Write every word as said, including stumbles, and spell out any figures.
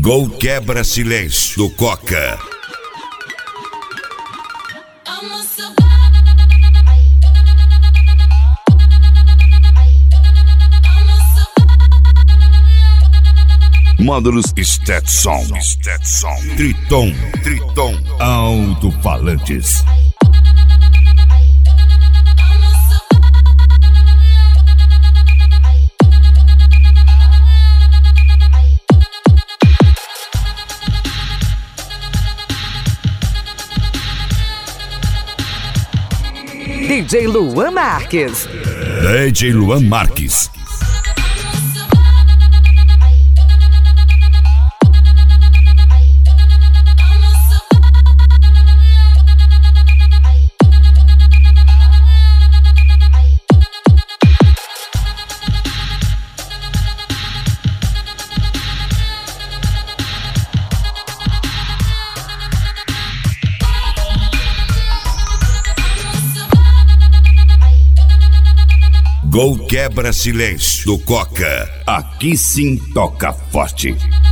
Gol quebra silêncio do Coca. Módulos Stetson, Stetson, Triton, Triton, alto-falantes. D J Luan Marques. D J Luan Marques. Gol quebra silêncio do Coca. Aqui sim toca forte.